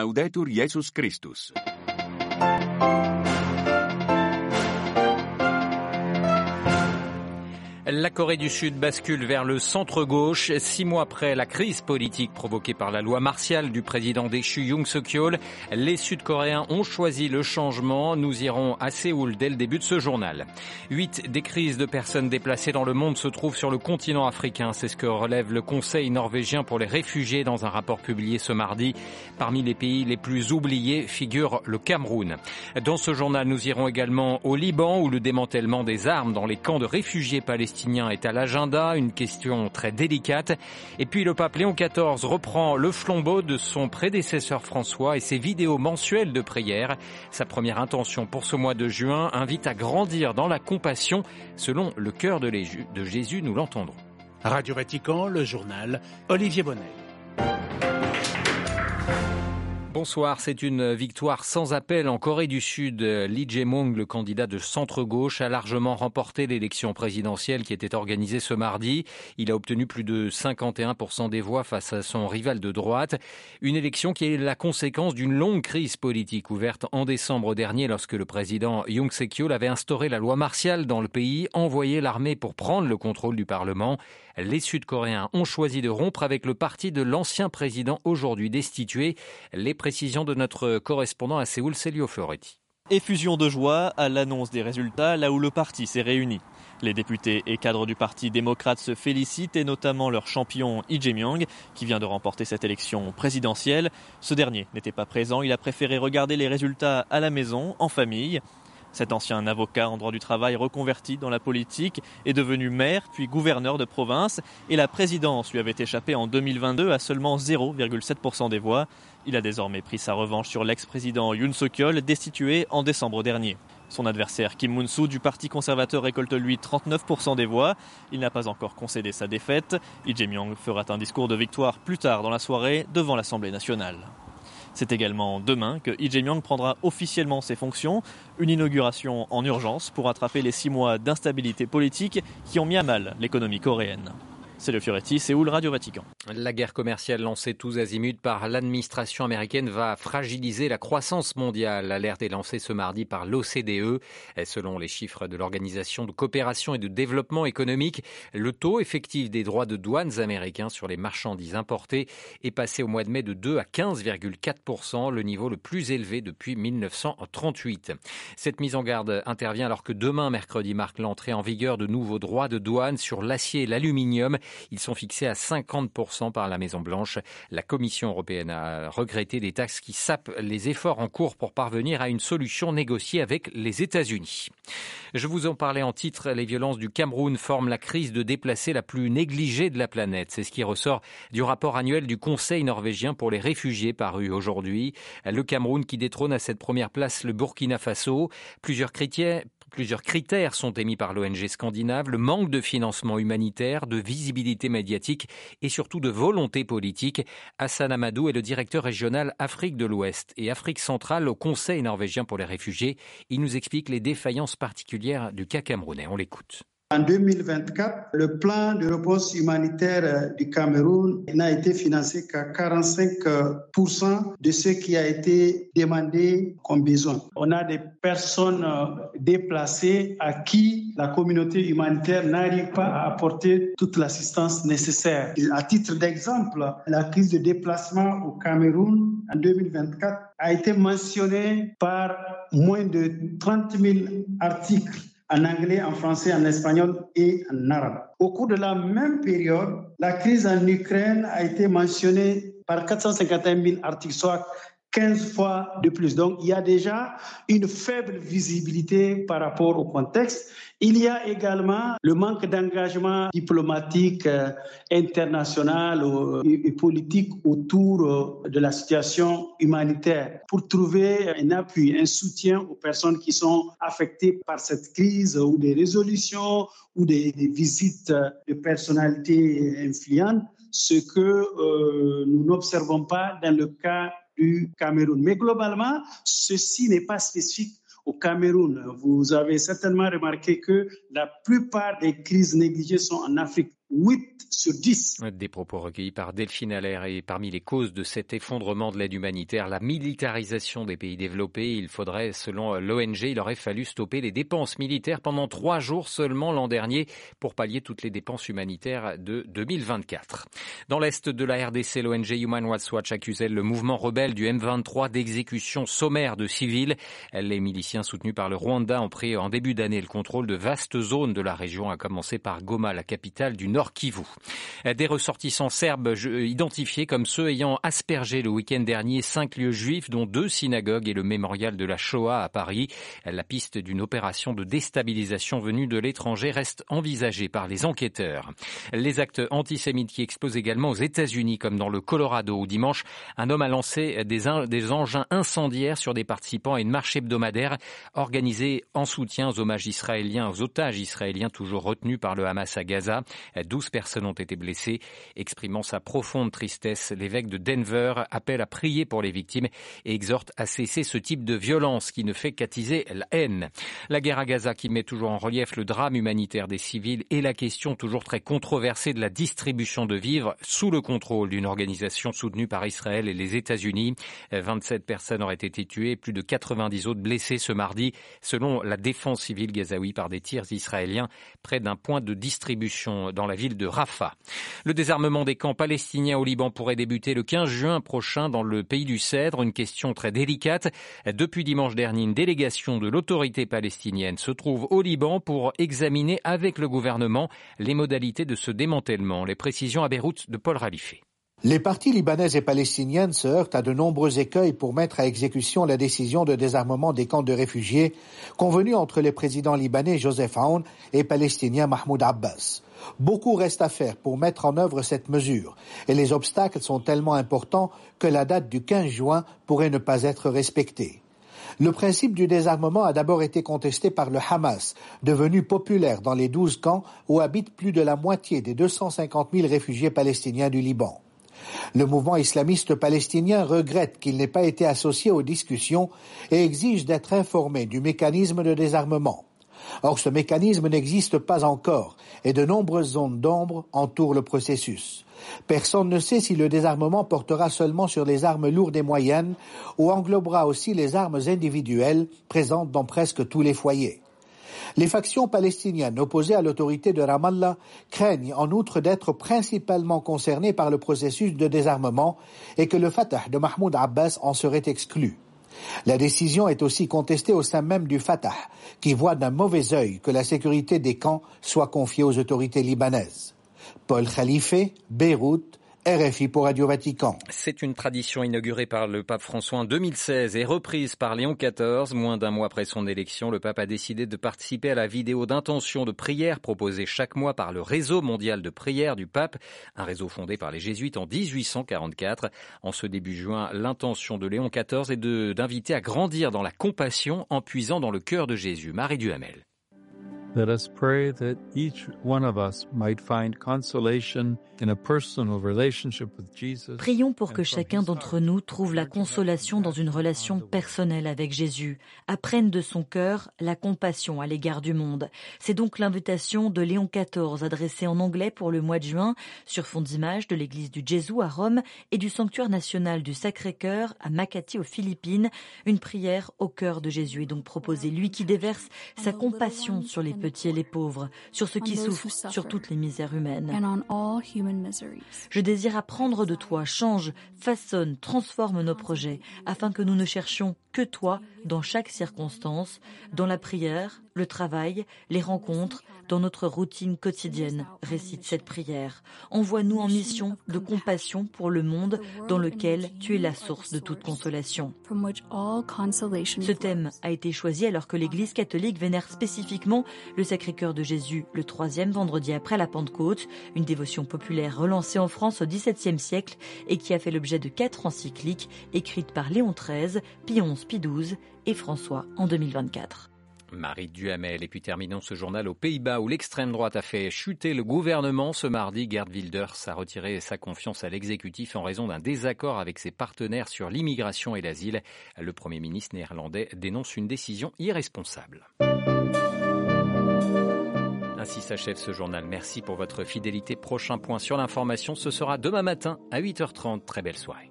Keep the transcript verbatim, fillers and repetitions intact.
Laudetur Jesus Christus. La Corée du Sud bascule vers le centre-gauche. Six mois après la crise politique provoquée par la loi martiale du président déchu Yoon Suk-yeol, les Sud-Coréens ont choisi le changement. Nous irons à Séoul dès le début de ce journal. Huit des crises de personnes déplacées dans le monde se trouvent sur le continent africain. C'est ce que relève le Conseil norvégien pour les réfugiés dans un rapport publié ce mardi. Parmi les pays les plus oubliés figure le Cameroun. Dans ce journal, nous irons également au Liban où le démantèlement des armes dans les camps de réfugiés palestiniens est à l'agenda, une question très délicate. Et puis le pape Léon quatorze reprend le flambeau de son prédécesseur François et ses vidéos mensuelles de prière. Sa première intention pour ce mois de juin invite à grandir dans la compassion selon le cœur de Jésus, nous l'entendrons. Radio Vatican, le journal, Olivier Bonnet. Bonsoir, c'est une victoire sans appel en Corée du Sud. Lee Jae-myung, le candidat de centre-gauche, a largement remporté l'élection présidentielle qui était organisée ce mardi. Il a obtenu plus de cinquante et un pour cent des voix face à son rival de droite. Une élection qui est la conséquence d'une longue crise politique ouverte en décembre dernier lorsque le président Yoon Suk-yeol avait instauré la loi martiale dans le pays, envoyé l'armée pour prendre le contrôle du Parlement. Les Sud-Coréens ont choisi de rompre avec le parti de l'ancien président aujourd'hui destitué. Les précisions de notre correspondant à Séoul, Célio Floretti. Effusion de joie à l'annonce des résultats là où le parti s'est réuni. Les députés et cadres du parti démocrate se félicitent et notamment leur champion Lee Jae-myung qui vient de remporter cette élection présidentielle. Ce dernier n'était pas présent, il a préféré regarder les résultats à la maison, en famille. Cet ancien avocat en droit du travail reconverti dans la politique est devenu maire puis gouverneur de province et la présidence lui avait échappé en deux mille vingt-deux à seulement zéro virgule sept pour cent des voix. Il a désormais pris sa revanche sur l'ex-président Yoon Suk-yeol destitué en décembre dernier. Son adversaire Kim Moon-soo du parti conservateur récolte lui trente-neuf pour cent des voix. Il n'a pas encore concédé sa défaite. Lee Jae-myung fera un discours de victoire plus tard dans la soirée devant l'Assemblée nationale. C'est également demain que Lee Jae-myung prendra officiellement ses fonctions, une inauguration en urgence pour attraper les six mois d'instabilité politique qui ont mis à mal l'économie coréenne. C'est le Fioretti, Séoul, Radio Vatican. La guerre commerciale lancée tous azimuts par l'administration américaine va fragiliser la croissance mondiale. L'alerte est lancée ce mardi par l'O C D E. Selon les chiffres de l'Organisation de coopération et de développement économique, le taux effectif des droits de douane américains sur les marchandises importées est passé au mois de mai de deux à quinze virgule quatre pour cent, le niveau le plus élevé depuis mille neuf cent trente-huit. Cette mise en garde intervient alors que demain, mercredi, marque l'entrée en vigueur de nouveaux droits de douane sur l'acier et l'aluminium. Ils sont fixés à cinquante pour cent par la Maison-Blanche. La Commission européenne a regretté des taxes qui sapent les efforts en cours pour parvenir à une solution négociée avec les États-Unis. Je vous en parlais en titre, les violences du Cameroun forment la crise de déplacés la plus négligée de la planète. C'est ce qui ressort du rapport annuel du Conseil norvégien pour les réfugiés paru aujourd'hui. Le Cameroun qui détrône à cette première place le Burkina Faso. Plusieurs critères Plusieurs critères sont émis par l'O N G scandinave, le manque de financement humanitaire, de visibilité médiatique et surtout de volonté politique. Hassan Amadou est le directeur régional Afrique de l'Ouest et Afrique centrale au Conseil norvégien pour les réfugiés. Il nous explique les défaillances particulières du cas camerounais. On l'écoute. En deux mille vingt-quatre, le plan de réponse humanitaire du Cameroun n'a été financé qu'à quarante-cinq pour cent de ce qui a été demandé comme besoin. On a des personnes déplacées à qui la communauté humanitaire n'arrive pas à apporter toute l'assistance nécessaire. À titre d'exemple, la crise de déplacement au Cameroun en deux mille vingt-quatre a été mentionnée par moins de trente mille articles en anglais, en français, en espagnol et en arabe. Au cours de la même période, la crise en Ukraine a été mentionnée par quatre cent cinquante et un mille articles, soit quinze fois de plus. Donc, il y a déjà une faible visibilité par rapport au contexte. Il y a également le manque d'engagement diplomatique euh, international euh, et politique autour euh, de la situation humanitaire pour trouver un appui, un soutien aux personnes qui sont affectées par cette crise ou des résolutions ou des, des visites de personnalités influentes, ce que euh, nous n'observons pas dans le cas du Cameroun. Mais globalement, ceci n'est pas spécifique au Cameroun. Vous avez certainement remarqué que la plupart des crises négligées sont en Afrique huit sur dix. Des propos recueillis par Delphine Allaire. Et parmi les causes de cet effondrement de l'aide humanitaire, la militarisation des pays développés. Il faudrait, selon l'O N G, il aurait fallu stopper les dépenses militaires pendant trois jours seulement l'an dernier pour pallier toutes les dépenses humanitaires de deux mille vingt-quatre. Dans l'est de la R D C, l'O N G Human Rights Watch accusait le mouvement rebelle du M vingt-trois d'exécution sommaire de civils. Les miliciens soutenus par le Rwanda ont pris en début d'année le contrôle de vastes zones de la région, à commencer par Goma, la capitale du Nord Kivu. Des ressortissants serbes identifiés comme ceux ayant aspergé le week-end dernier cinq lieux juifs, dont deux synagogues et le mémorial de la Shoah à Paris. La piste d'une opération de déstabilisation venue de l'étranger reste envisagée par les enquêteurs. Les actes antisémites qui explosent également aux États-Unis, comme dans le Colorado, où dimanche, un homme a lancé des, in- des engins incendiaires sur des participants à une marche hebdomadaire organisée en soutien aux hommages israéliens, aux otages israéliens toujours retenus par le Hamas à Gaza. douze personnes ont été blessées. Exprimant sa profonde tristesse, l'évêque de Denver appelle à prier pour les victimes et exhorte à cesser ce type de violence qui ne fait qu'attiser la haine. La guerre à Gaza qui met toujours en relief le drame humanitaire des civils et la question toujours très controversée de la distribution de vivres sous le contrôle d'une organisation soutenue par Israël et les États-Unis. vingt-sept personnes auraient été tuées, plus de quatre-vingt-dix autres blessées ce mardi, selon la défense civile gazaoui, par des tirs israéliens près d'un point de distribution dans la ville de Rafah. Le désarmement des camps palestiniens au Liban pourrait débuter le quinze juin prochain dans le pays du Cèdre, une question très délicate. Depuis dimanche dernier, une délégation de l'autorité palestinienne se trouve au Liban pour examiner avec le gouvernement les modalités de ce démantèlement. Les précisions à Beyrouth de Paul Ralifé. Les parties libanaises et palestiniennes se heurtent à de nombreux écueils pour mettre à exécution la décision de désarmement des camps de réfugiés convenue entre les présidents libanais Joseph Aoun et palestinien Mahmoud Abbas. Beaucoup reste à faire pour mettre en œuvre cette mesure et les obstacles sont tellement importants que la date du quinze juin pourrait ne pas être respectée. Le principe du désarmement a d'abord été contesté par le Hamas, devenu populaire dans les douze camps où habitent plus de la moitié des deux cent cinquante mille réfugiés palestiniens du Liban. Le mouvement islamiste palestinien regrette qu'il n'ait pas été associé aux discussions et exige d'être informé du mécanisme de désarmement. Or, ce mécanisme n'existe pas encore et de nombreuses zones d'ombre entourent le processus. Personne ne sait si le désarmement portera seulement sur les armes lourdes et moyennes ou englobera aussi les armes individuelles présentes dans presque tous les foyers. Les factions palestiniennes opposées à l'autorité de Ramallah craignent en outre d'être principalement concernées par le processus de désarmement et que le Fatah de Mahmoud Abbas en serait exclu. La décision est aussi contestée au sein même du Fatah, qui voit d'un mauvais œil que la sécurité des camps soit confiée aux autorités libanaises. Paul Khalife, Beyrouth, R F I pour Radio Vatican. C'est une tradition inaugurée par le pape François en deux mille seize et reprise par Léon quatorze. Moins d'un mois après son élection, le pape a décidé de participer à la vidéo d'intention de prière proposée chaque mois par le Réseau mondial de prière du pape, un réseau fondé par les jésuites en dix-huit cent quarante-quatre. En ce début juin, l'intention de Léon quatorze est de, d'inviter à grandir dans la compassion en puisant dans le cœur de Jésus. Marie Duhamel. Let us pray that each one of us might find consolation in a personal relationship with Jesus. Prions pour que chacun d'entre nous trouve la consolation dans une relation personnelle avec Jésus, apprenne de son cœur la compassion à l'égard du monde. C'est donc l'invitation de Léon quatorze adressée en anglais pour le mois de juin sur fond d'images de l'église du Gesù à Rome et du sanctuaire national du Sacré-Cœur à Makati aux Philippines. Une prière au cœur de Jésus est donc proposée, lui qui déverse sa compassion sur les petits et les pauvres, sur ceux qui souffrent, sur toutes les misères humaines. Je désire apprendre de toi, change, façonne, transforme nos projets, afin que nous ne cherchions que toi dans chaque circonstance, dans la prière, le travail, les rencontres, dans notre routine quotidienne, récite cette prière. Envoie-nous en mission de compassion pour le monde dans lequel tu es la source de toute consolation. Ce thème a été choisi alors que l'Église catholique vénère spécifiquement le Sacré-Cœur de Jésus le troisième vendredi après la Pentecôte, une dévotion populaire relancée en France au dix-septième siècle et qui a fait l'objet de quatre encycliques écrites par Léon treize, Pie onze, Pie douze et François en deux mille vingt-quatre. Marie Duhamel. Et puis terminons ce journal aux Pays-Bas où l'extrême droite a fait chuter le gouvernement. Ce mardi, Geert Wilders a retiré sa confiance à l'exécutif en raison d'un désaccord avec ses partenaires sur l'immigration et l'asile. Le Premier ministre néerlandais dénonce une décision irresponsable. Ainsi s'achève ce journal. Merci pour votre fidélité. Prochain point sur l'information, ce sera demain matin à huit heures trente. Très belle soirée.